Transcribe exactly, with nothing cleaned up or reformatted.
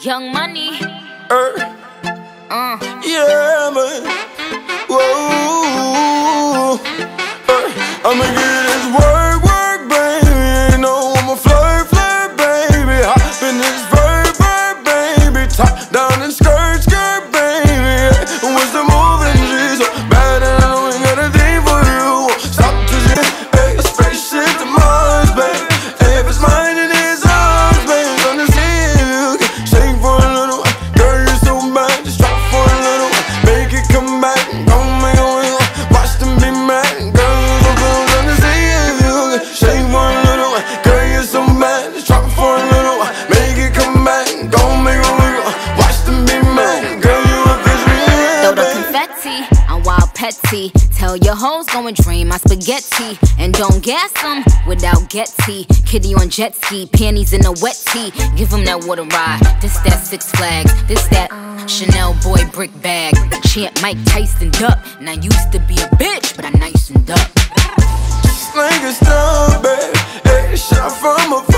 Young Money. Er. Uh. Yeah, man. Whoa. Er. I'ma get this work, work, baby. You know I'm a flirt, flirt, baby. Hop in this verb, verb, baby. Top down and skirt, skirt, baby. What's the moving, G? So bad and I know ain't got a thing for you. Stop to shit, hey, a spaceship to Mars, baby. Hey, if it's mine, it is ours, baby. Gonna see if you can shake for a little while. Girl, you're so bad, just drop for a little while. Make it come back, don't make a wiggle. Watch them be mad, girl, you're so cool. Gonna see if you can shake for a little while. Girl, you're so bad, just drop for a little while. Make it come back, don't make a wiggle. Watch them be mad, girl, you a bitch, yeah. Throw the confetti, I'm wild petty. Tell your hoes go and drain my spaghetti. And don't gas them without Getty. Kitty on jet ski, panties in a wet tee. Give them that water ride, this that Six Flags. This that Chanel boy brick bag. Champ Mike Tyson duck. And I used to be a bitch, but I nicened up. Like a star, baby. Hey, shot from a